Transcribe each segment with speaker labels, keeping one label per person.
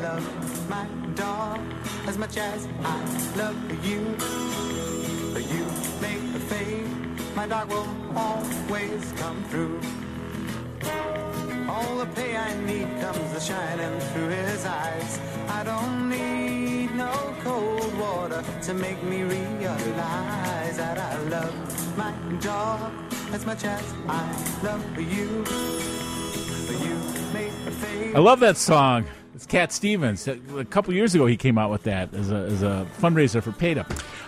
Speaker 1: love my dog as much as I love you. You make a fade, my dog will always come through. All the pay I need comes shining through his eyes. I don't need no cold water to make me realize that I love my dog as much as I love you. You make a fade.
Speaker 2: I love that song. It's Cat Stevens. A couple years ago, he came out with that as a fundraiser for PETA.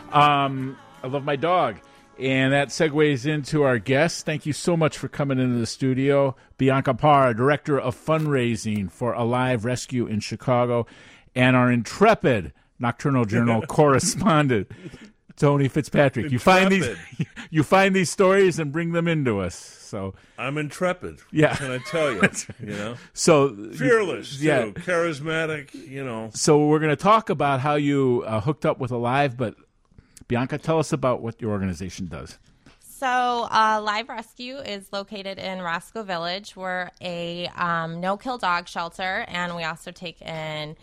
Speaker 2: I love my dog. And that segues into our guest. Thank you so much for coming into the studio. Bianca Parr, Director of Fundraising for Alive Rescue in Chicago, and our intrepid Nocturnal Journal correspondent, Tony Fitzpatrick. You find these stories and bring them into us. So
Speaker 3: I'm intrepid.
Speaker 2: Yeah.
Speaker 3: What can I tell you? You know?
Speaker 2: So
Speaker 3: fearless, too.
Speaker 2: Yeah.
Speaker 3: Charismatic, you know.
Speaker 2: So we're going to talk about how you hooked up with Alive, but Bianca, tell us about what your organization does.
Speaker 4: So Live Rescue is located in Roscoe Village. We're a no-kill dog shelter, and we also take in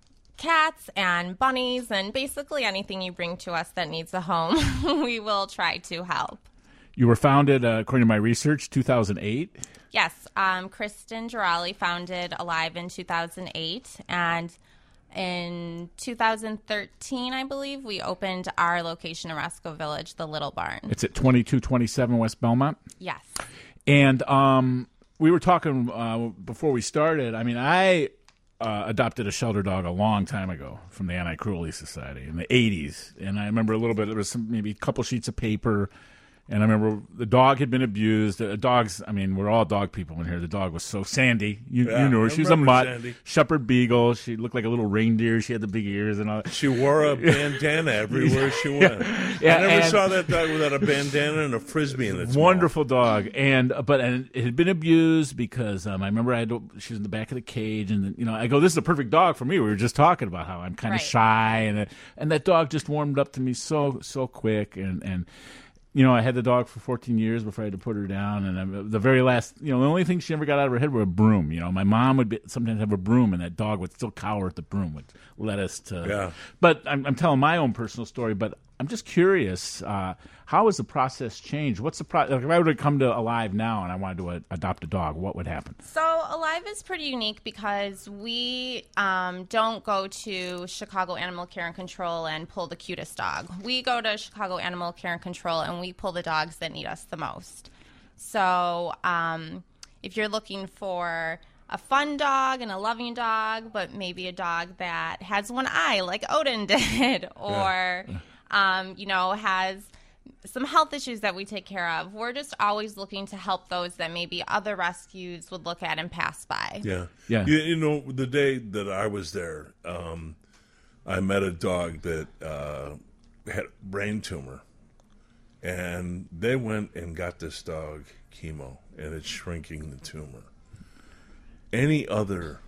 Speaker 4: cats and bunnies and basically anything you bring to us that needs a home, we will try to help.
Speaker 2: You were founded, according to my research, 2008?
Speaker 4: Yes. Kristen Girali founded Alive in 2008, and in 2013, I believe, we opened our location in Roscoe Village, the Little Barn.
Speaker 2: It's at 2227 West Belmont?
Speaker 4: Yes.
Speaker 2: And we were talking before we started. I mean, I adopted a shelter dog a long time ago from the Anti-Cruelty Society in the 80s. And I remember a little bit, there was maybe a couple sheets of paper. And I remember the dog had been abused. Dogs, I mean, we're all dog people in here. The dog was so Sandy. You knew her. She was a mutt,
Speaker 3: Sandy.
Speaker 2: Shepherd Beagle. She looked like a little reindeer. She had the big ears and all that.
Speaker 3: She wore a bandana everywhere she went.
Speaker 2: Yeah,
Speaker 3: I never saw that dog without a bandana and a Frisbee in its
Speaker 2: wonderful dog. And it had been abused because I remember she was in the back of the cage. And, I go, this is a perfect dog for me. We were just talking about how I'm kind of shy. And that dog just warmed up to me so quick. And I had the dog for 14 years before I had to put her down. And the very last, the only thing she ever got out of her head was a broom. My mom would sometimes have a broom, and that dog would still cower at the broom, which led us to. Yeah. But I'm telling my own personal story, but I'm just curious, how has the process changed? What's the process? Like if I were to come to Alive now and I wanted to adopt a dog, what would happen?
Speaker 4: So Alive is pretty unique because we don't go to Chicago Animal Care and Control and pull the cutest dog. We go to Chicago Animal Care and Control and we pull the dogs that need us the most. So if you're looking for a fun dog and a loving dog, but maybe a dog that has one eye like Odin did, or has some health issues that we take care of. We're just always looking to help those that maybe other rescues would look at and pass by.
Speaker 3: Yeah. The day that I was there, I met a dog that had a brain tumor, and they went and got this dog chemo, and it's shrinking the tumor. Any other,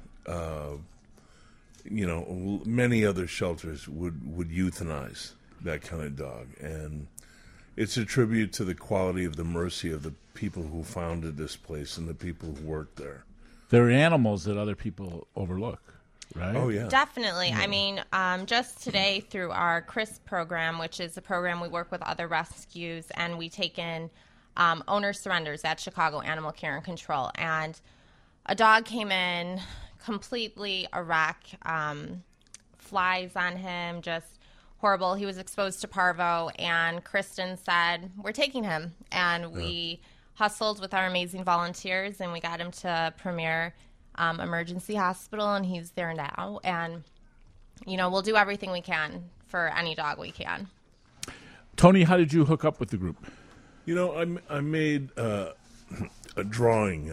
Speaker 3: many other shelters would euthanize that kind of dog, and it's a tribute to the quality of the mercy of the people who founded this place and the people who worked there.
Speaker 2: There are animals that other people overlook, right?
Speaker 3: Oh, yeah.
Speaker 4: Definitely. Yeah. I mean, just today through our CRISP program, which is a program we work with other rescues, and we take in owner surrenders at Chicago Animal Care and Control. And a dog came in completely a wreck, flies on him, just horrible. He was exposed to parvo, and Kristen said, we're taking him. And we hustled with our amazing volunteers, and we got him to Premier Emergency Hospital, and he's there now. And, we'll do everything we can for any dog we can.
Speaker 2: Tony, how did you hook up with the group?
Speaker 3: I made a drawing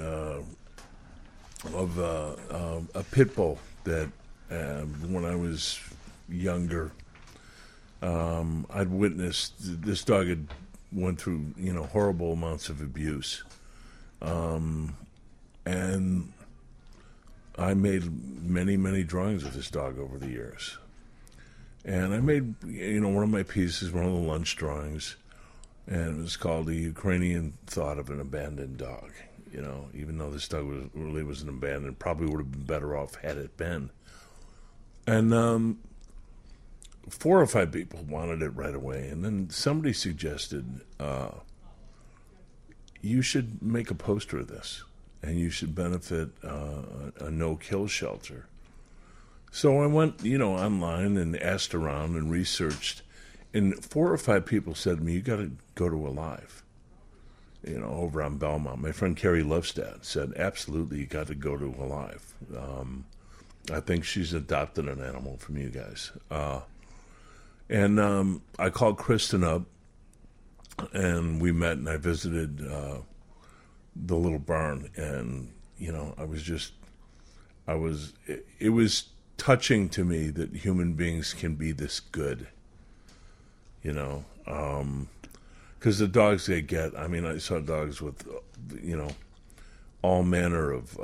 Speaker 3: of a pit bull that when I was younger, I'd witnessed. This dog had went through horrible amounts of abuse, and I made many drawings of this dog over the years. And I made one of my pieces, one of the lunch drawings, and it was called "The Ukrainian Thought of an Abandoned Dog." Even though this dog was an abandoned, probably would have been better off had it been. And 4 or 5 people wanted it right away. And then somebody suggested, you should make a poster of this, and you should benefit a no-kill shelter. So I went, online and asked around and researched, and 4 or 5 people said to me, you got to go to Alive, over on Belmont. My friend Carrie Lovestad said, absolutely, you got to go to Alive. I think she's adopted an animal from you guys. And I called Kristen up, and we met, and I visited the little barn, and it was touching to me that human beings can be this good, because the dogs they get, I saw dogs with, all manner of,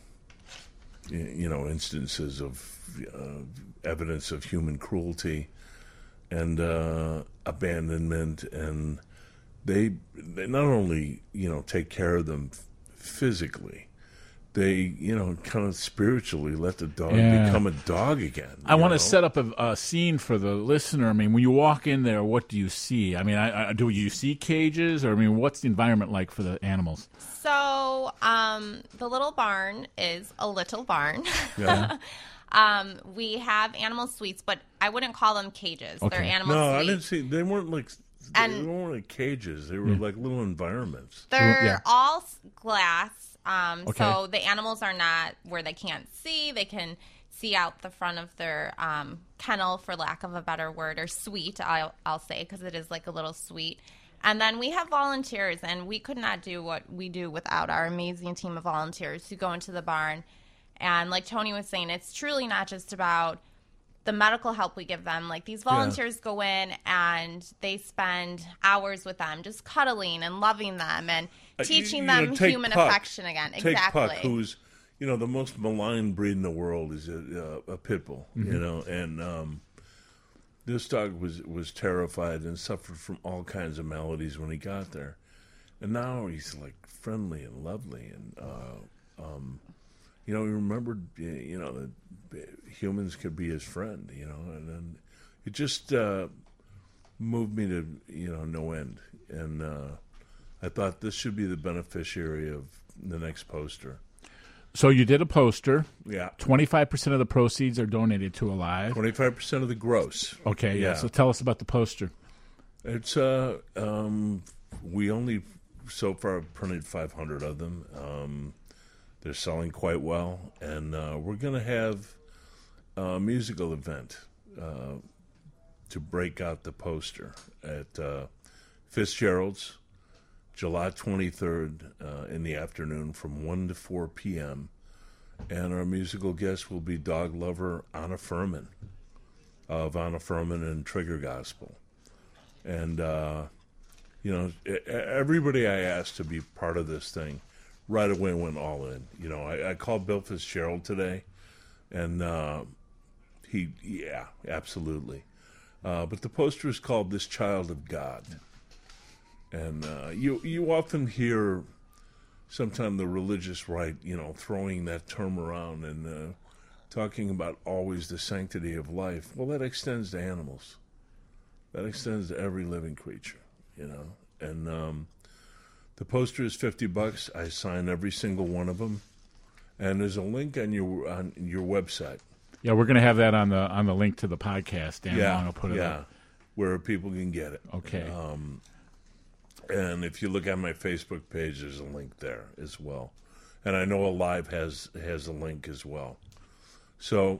Speaker 3: instances of evidence of human cruelty and abandonment, and they not only take care of them physically, they kind of spiritually let the dog become a dog again.
Speaker 2: I want to set up a scene for the listener. When you walk in there, what do you see? Do you see cages, or what's the environment like for the animals?
Speaker 4: So the little barn is a little barn.
Speaker 3: Yeah.
Speaker 4: We have animal suites, but I wouldn't call them cages.
Speaker 2: Okay.
Speaker 4: They're animal
Speaker 3: No,
Speaker 4: suites.
Speaker 3: I didn't see. They weren't like. They weren't like cages. They were like little environments.
Speaker 4: They're all glass.
Speaker 2: Okay.
Speaker 4: So the animals are not where they can't see. They can see out the front of their kennel, for lack of a better word, or suite, I'll say, because it is like a little suite. And then we have volunteers, and we could not do what we do without our amazing team of volunteers who go into the barn. And like Tony was saying, it's truly not just about the medical help we give them. Like, these volunteers go in and they spend hours with them, just cuddling and loving them and teaching them human affection again.
Speaker 3: Take
Speaker 4: Exactly.
Speaker 3: Puck, who's the most maligned breed in the world, is a pit bull. And this dog was terrified and suffered from all kinds of maladies when he got there, and now he's like friendly and lovely, and he remembered that humans could be his friend, and then it just moved me to no end, and I thought this should be the beneficiary of the next poster.
Speaker 2: So you did a poster.
Speaker 3: Yeah.
Speaker 2: 25% of the proceeds are donated to Alive.
Speaker 3: 25% of the gross.
Speaker 2: Okay, yeah. So tell us about the poster.
Speaker 3: It's we only so far have printed 500 of them. They're selling quite well, and we're going to have a musical event to break out the poster at Fitzgerald's, July 23rd in the afternoon from 1 to 4 p.m. And our musical guest will be dog lover Anna Furman of Anna Furman and Trigger Gospel. And, everybody I asked to be part of this thing right away went all in. I called Bill Fitzgerald today, and absolutely. But the poster is called This Child of God. And you often hear sometimes the religious right, throwing that term around and talking about always the sanctity of life. Well, that extends to animals. That extends to every living creature, And the poster is $50. I sign every single one of them. And there's a link on your website.
Speaker 2: Yeah, we're going to have that on the link to the podcast. Dan will put it up.
Speaker 3: Where people can get it.
Speaker 2: Okay.
Speaker 3: And if you look at my Facebook page, there's a link there as well. And I know Alive has a link as well. So,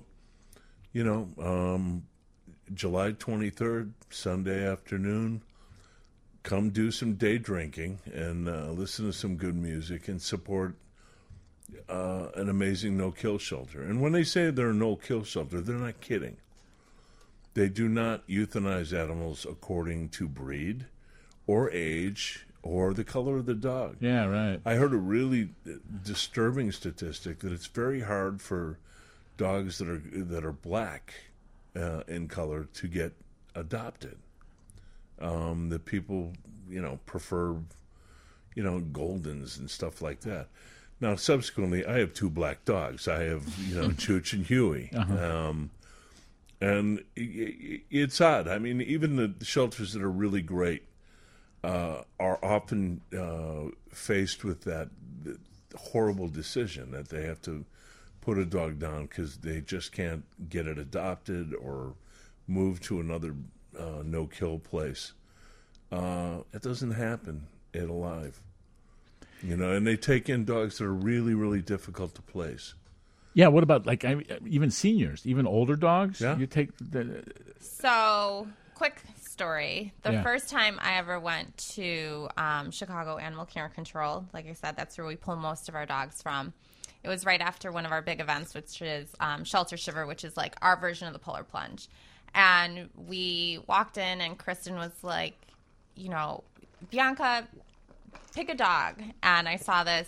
Speaker 3: July 23rd, Sunday afternoon, come do some day drinking and listen to some good music and support an amazing no-kill shelter. And when they say they're a no-kill shelter, they're not kidding. They do not euthanize animals according to breed or age or the color of the dog.
Speaker 2: Yeah, right.
Speaker 3: I heard a really disturbing statistic that it's very hard for dogs that are black in color to get adopted. That people, prefer, Goldens and stuff like that. Now, subsequently, I have 2 black dogs. I have, Chooch and Huey. And it's odd. I mean, even the shelters that are really great are often faced with that horrible decision that they have to put a dog down because they just can't get it adopted or move to another no-kill place. It doesn't happen at Alive. And they take in dogs that are really, really difficult to place.
Speaker 2: Yeah, what about even seniors, even older dogs?
Speaker 3: Yeah.
Speaker 2: You take
Speaker 4: So, quick story. The first time I ever went to Chicago Animal Care and Control, like I said, that's where we pull most of our dogs from. It was right after one of our big events, which is Shelter Shiver, which is like our version of the Polar Plunge. And we walked in, and Kristen was like, Bianca, pick a dog. And I saw this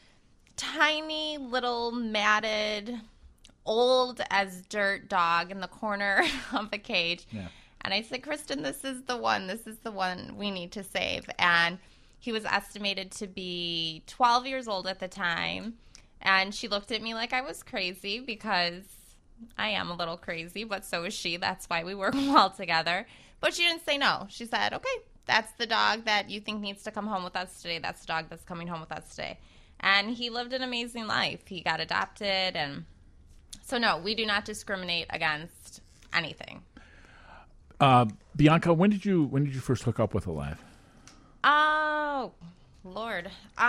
Speaker 4: tiny little matted, old as dirt dog in the corner of a cage. Yeah. And I said, Kristen, this is the one we need to save. And he was estimated to be 12 years old at the time. And she looked at me like I was crazy, because I am a little crazy, but so is she. That's why we work well together. But she didn't say no. She said, okay, that's the dog that you think needs to come home with us today. That's the dog that's coming home with us today. And he lived an amazing life. He got adopted. And so, no, we do not discriminate against anything.
Speaker 2: Bianca, when did you first hook up with Alive?
Speaker 4: Oh, Lord.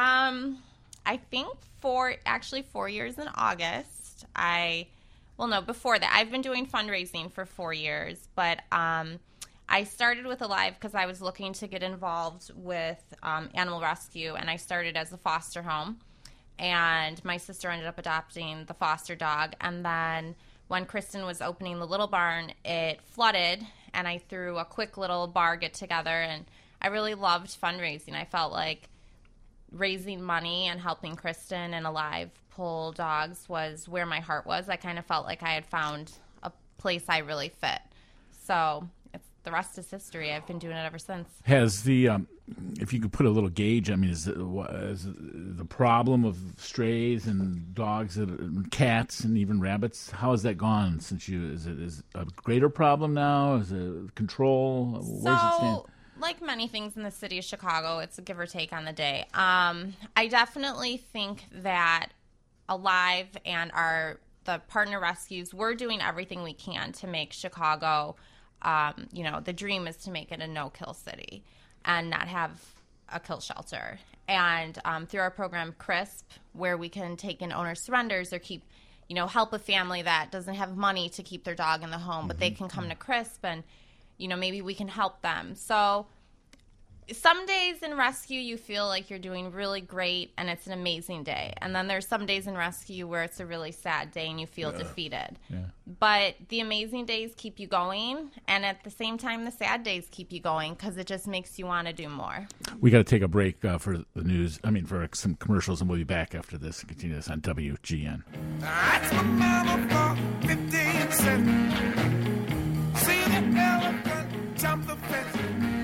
Speaker 4: I think 4 years in August. Before that. I've been doing fundraising for 4 years, but I started with Alive because I was looking to get involved with animal rescue, and I started as a foster home. And my sister ended up adopting the foster dog. And then when Kristen was opening the little barn, it flooded, and I threw a quick little bar get together. And I really loved fundraising. I felt like raising money and helping Kristen and Alive pull dogs was where my heart was. I kind of felt like I had found a place I really fit. So the rest is history. I've been doing it ever since.
Speaker 2: Has the, if you could put a little gauge, I mean, is the problem of strays and dogs and cats and even rabbits, how has that gone since is it a greater problem now? Is it control? Where does it stand?
Speaker 4: Like many things in the city of Chicago, it's a give or take on the day. I definitely think that Alive and the partner rescues, we're doing everything we can to make Chicago, the dream is to make it a no-kill city and not have a kill shelter. And through our program CRISP, where we can take in owner surrenders or help a family that doesn't have money to keep their dog in the home, but they can come to CRISP and maybe we can help them. So some days in rescue you feel like you're doing really great and it's an amazing day. And then there's some days in rescue where it's a really sad day and you feel defeated. Yeah. But the amazing days keep you going, and at the same time the sad days keep you going because it just makes you want to do more.
Speaker 2: We got to take a break for the news. For some commercials, and we'll be back after this and continue this on WGN.
Speaker 5: That's my mama for 15 cents. See the elephant jump the fence.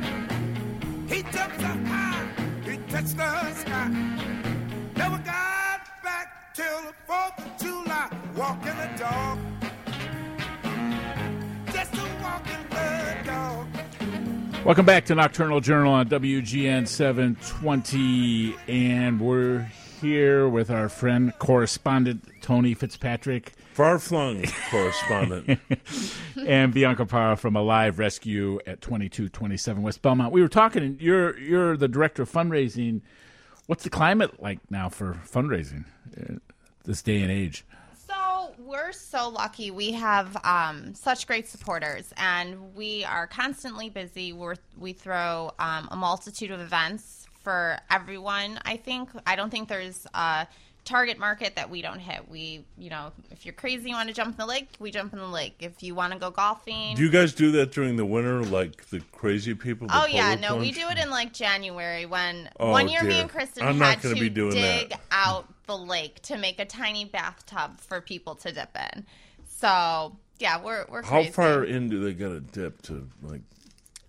Speaker 5: He jumped so high, he touched the sky. Never got back till the 4th of July. Walking the dog, just a walking the dog.
Speaker 2: Welcome back to Nocturnal Journal on WGN 720, and we're here with our friend, correspondent Tony Fitzpatrick.
Speaker 3: Far-flung correspondent.
Speaker 2: And Bianca Parra from Alive Rescue at 2227 West Belmont. We were talking, and you're the director of fundraising. What's the climate like now for fundraising this day and age?
Speaker 4: So we're so lucky. We have such great supporters, and we are constantly busy. We throw a multitude of events for everyone, I think. I don't think there's a target market that we don't hit. We, if you're crazy, you want to jump in the lake, we jump in the lake. If you want to go golfing.
Speaker 3: Do you guys do that during the winter, like the crazy people?
Speaker 4: Oh, yeah. No, we do it in January when one year me and Kristen had to dig out the lake to make a tiny bathtub for people to dip in. So, yeah, we're crazy.
Speaker 3: How far in do they got to dip to,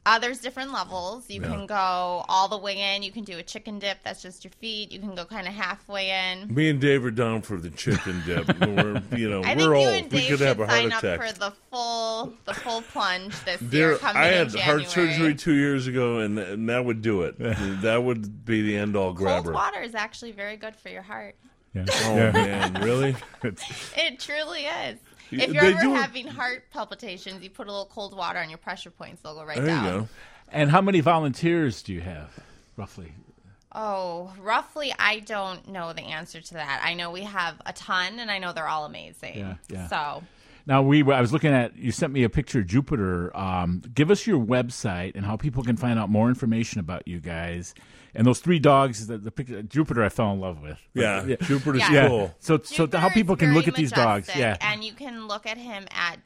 Speaker 4: There's different levels. You can go all the way in. You can do a chicken dip. That's just your feet. You can go kind of halfway in.
Speaker 3: Me and Dave are down for the chicken dip. We're,
Speaker 4: I think
Speaker 3: we're
Speaker 4: you
Speaker 3: old.
Speaker 4: and Dave
Speaker 3: We could
Speaker 4: should
Speaker 3: have a heart
Speaker 4: sign up
Speaker 3: attack.
Speaker 4: for the full plunge this year. Coming
Speaker 3: I
Speaker 4: in
Speaker 3: had
Speaker 4: January.
Speaker 3: heart surgery 2 years ago, and that would do it. That would be the end-all grabber.
Speaker 4: Cold water is actually very good for your heart.
Speaker 2: Yeah.
Speaker 3: Oh,
Speaker 2: Yeah.
Speaker 3: man, really?
Speaker 4: It truly is.
Speaker 3: Yeah,
Speaker 4: If you're
Speaker 3: they
Speaker 4: ever
Speaker 3: do it-
Speaker 4: having heart palpitations, you put a little cold water on your pressure points, they'll go right
Speaker 3: There
Speaker 4: down.
Speaker 3: you go.
Speaker 2: And how many volunteers do you have, roughly?
Speaker 4: Oh, roughly, I don't know the answer to that. I know we have a ton, and I know they're all amazing.
Speaker 2: Yeah.
Speaker 4: So,
Speaker 2: Now, I was looking at, you sent me a picture of Jupiter. Give us your website and how people can find out more information about you guys. And those 3 dogs, the picture, Jupiter I fell in love with.
Speaker 3: Yeah, Jupiter's
Speaker 4: Yeah.
Speaker 3: cool.
Speaker 2: So
Speaker 4: Jupiter
Speaker 2: how people
Speaker 4: is
Speaker 2: can look
Speaker 4: very
Speaker 2: at these dogs.
Speaker 4: majestic,
Speaker 2: Yeah.
Speaker 4: And you can look at him at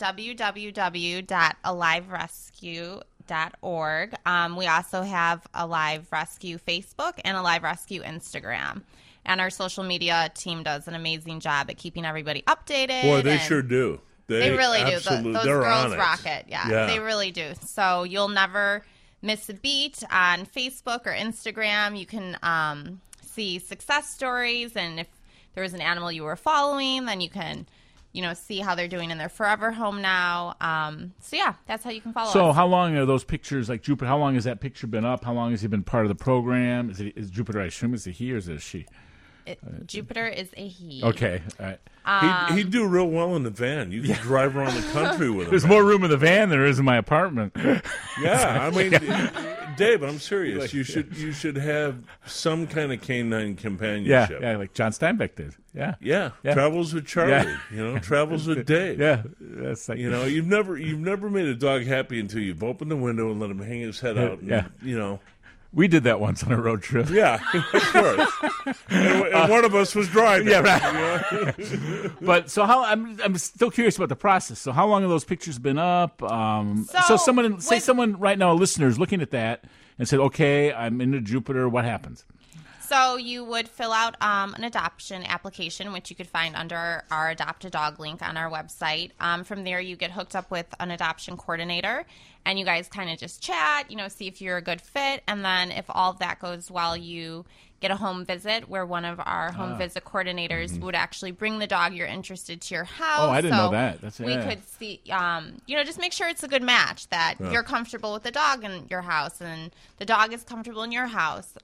Speaker 4: www.aliverescue.org. We also have Alive Rescue Facebook and Alive Rescue Instagram. And our social media team does an amazing job at keeping everybody updated.
Speaker 3: Boy, they
Speaker 4: and
Speaker 3: sure do.
Speaker 4: They really do.
Speaker 3: absolutely-
Speaker 4: Those
Speaker 3: they're
Speaker 4: girls
Speaker 3: on it.
Speaker 4: rock it. Yeah, they really do. So you'll never miss a beat on Facebook or Instagram. You can see success stories, and if there was an animal you were following, then you can, see how they're doing in their forever home now. So yeah, that's how you can follow
Speaker 2: So
Speaker 4: us.
Speaker 2: how long are those pictures, like Jupiter, how long has that picture been up? How long has he been part of the program? Is Jupiter, I assume, is it he or is it a she?
Speaker 4: Jupiter is a he.
Speaker 2: Okay, all right.
Speaker 3: He'd do real well in the van. You could drive around the country with him.
Speaker 2: There's more room in the van than there is in my apartment.
Speaker 3: Yeah, I mean, Dave, I'm serious. You should have some kind of canine
Speaker 2: Yeah,
Speaker 3: companionship.
Speaker 2: like John Steinbeck did. Yeah.
Speaker 3: Yeah,
Speaker 2: Yeah.
Speaker 3: travels with Charlie.
Speaker 2: Yeah.
Speaker 3: Travels with Dave.
Speaker 2: Yeah. That's like,
Speaker 3: You've never made a dog happy until you've opened the window and let him hang his head out. And,
Speaker 2: Yeah. We did that once on a road trip.
Speaker 3: Yeah, of course. and one of us was driving.
Speaker 2: Yeah, right. But so I'm still curious about the process. So how long have those pictures been up? So someone right now, a listener, is looking at that and said, "Okay, I'm into Jupiter." What happens?
Speaker 4: So you would fill out an adoption application, which you could find under our Adopt a Dog link on our website. From there, you get hooked up with an adoption coordinator, and you guys kind of just chat, see if you're a good fit. And then if all of that goes well, you get a home visit where one of our home visit coordinators would actually bring the dog you're interested to your house.
Speaker 2: Oh, I didn't know that.
Speaker 4: We could see, just make sure it's a good match, that you're comfortable with the dog in your house and the dog is comfortable in your house.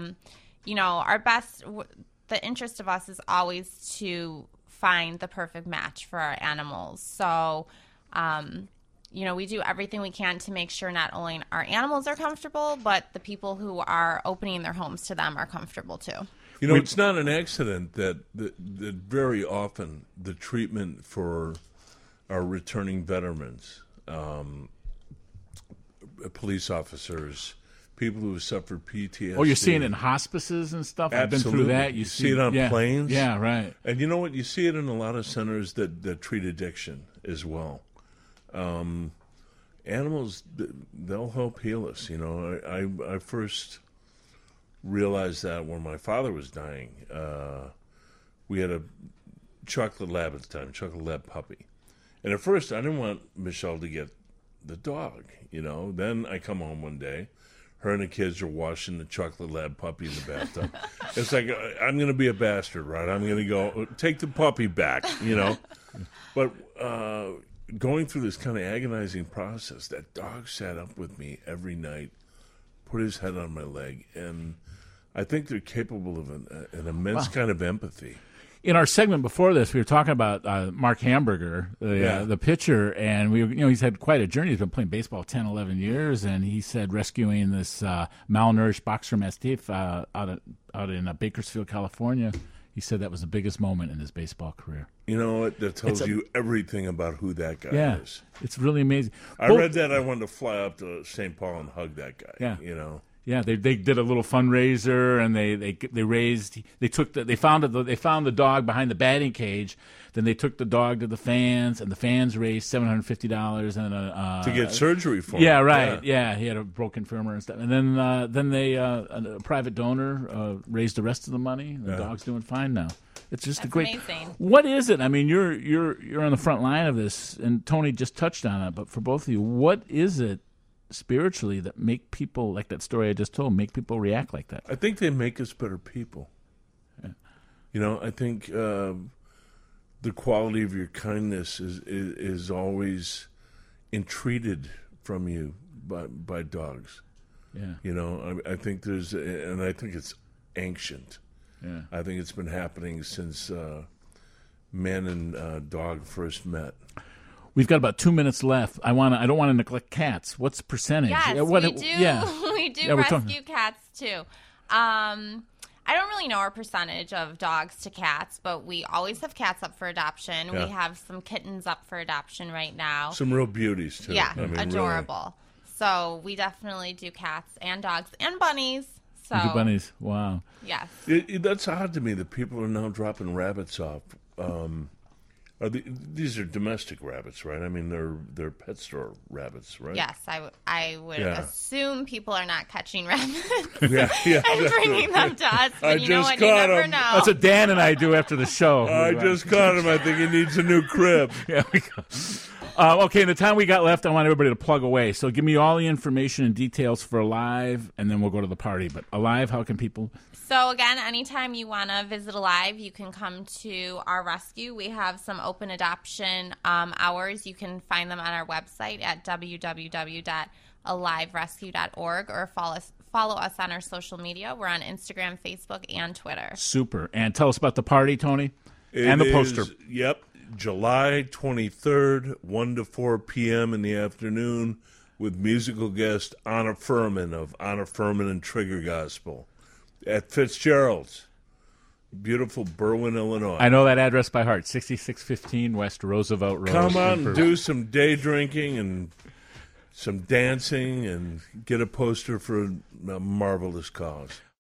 Speaker 4: The interest of us is always to find the perfect match for our animals. So, we do everything we can to make sure not only our animals are comfortable, but the people who are opening their homes to them are comfortable too.
Speaker 3: It's not an accident that very often the treatment for our returning veterans, police officers, people who have suffered PTSD.
Speaker 2: Oh, you're seeing it in hospices and stuff?
Speaker 3: Absolutely.
Speaker 2: I've been through that.
Speaker 3: You see it on planes.
Speaker 2: Yeah, right.
Speaker 3: And you know what? You see it in a lot of centers that treat addiction as well. Animals, they'll help heal us. I first realized that when my father was dying. We had a chocolate lab at the time, chocolate lab puppy. And at first, I didn't want Michelle to get the dog, Then I come home one day. Her and the kids are washing the chocolate lab puppy in the bathtub. It's like, I'm going to be a bastard, right? I'm going to go, take the puppy back, But going through this kind of agonizing process, that dog sat up with me every night, put his head on my leg, and I think they're capable of an immense kind of empathy.
Speaker 2: In our segment before this, we were talking about Mark Hamburger, the pitcher, and he's had quite a journey. He's been playing baseball 10, 11 years, and he said rescuing this malnourished boxer mastiff out in Bakersfield, California. He said that was the biggest moment in his baseball career.
Speaker 3: You know what? That tells you everything about who that guy is.
Speaker 2: It's really amazing.
Speaker 3: I read that. I wanted to fly up to St. Paul and hug that guy.
Speaker 2: Yeah.
Speaker 3: Yeah,
Speaker 2: they did a little fundraiser, and they found the dog behind the batting cage. Then they took the dog to the fans, and the fans raised $750 and
Speaker 3: to get surgery for him.
Speaker 2: Yeah, right. Yeah, he had a broken femur and stuff. And then a private donor raised the rest of the money. The dog's doing fine now. It's just
Speaker 4: That's
Speaker 2: a great.
Speaker 4: amazing.
Speaker 2: What is it? I mean, you're on the front line of this, and Tony just touched on it. But for both of you, what is it spiritually that make people, like that story I just told, make people react like that.
Speaker 3: I think they make us better people. You know, I think the quality of your kindness is always entreated from you by dogs.
Speaker 2: Yeah.
Speaker 3: You know, I think and I think it's ancient.
Speaker 2: Yeah.
Speaker 3: I think it's been happening since man and dog first met.
Speaker 2: We've got about 2 minutes left. I don't want to neglect cats. What's the percentage?
Speaker 4: Yes,
Speaker 2: What,
Speaker 4: we do.
Speaker 2: Yeah.
Speaker 4: We do
Speaker 2: Yeah,
Speaker 4: rescue cats too. I don't really know our percentage of dogs to cats, but we always have cats up for adoption.
Speaker 3: Yeah.
Speaker 4: We have some kittens up for adoption right now.
Speaker 3: Some real beauties too.
Speaker 4: Yeah,
Speaker 3: I mean,
Speaker 4: adorable. So we definitely do cats and dogs and bunnies. So
Speaker 2: You do bunnies. Wow.
Speaker 4: yes.
Speaker 3: That's odd to me that people are now dropping rabbits off. These are domestic rabbits, right? I mean, they're pet store rabbits, right?
Speaker 4: Yes, I would
Speaker 3: Yeah.
Speaker 4: assume people are not catching rabbits
Speaker 3: yeah.
Speaker 4: and bringing them to us. But
Speaker 3: I
Speaker 4: you know
Speaker 3: just
Speaker 4: what? You
Speaker 3: caught
Speaker 4: never
Speaker 3: 'em.
Speaker 4: know.
Speaker 2: That's what Dan and I do after the show.
Speaker 3: I just caught him. I think he needs a new crib.
Speaker 2: Yeah, we go. Okay, in the time we got left, I want everybody to plug away. So give me all the information and details for Alive, and then we'll go to the party. But Alive, how can people...
Speaker 4: So again, anytime you want to visit Alive, you can come to our rescue. We have some open adoption hours. You can find them on our website at www.aliverescue.org or follow us on our social media. We're on Instagram, Facebook, and Twitter.
Speaker 2: Super. And tell us about the party, Tony, and the poster.
Speaker 3: Yep, July 23rd, 1 to 4 p.m. in the afternoon with musical guest Anna Furman of Anna Furman and Trigger Gospel at Fitzgerald's, beautiful Berwyn, Illinois.
Speaker 2: I know that address by heart, 6615 West Roosevelt Road.
Speaker 3: Come on and do some day drinking and some dancing and get a poster for a marvelous cause.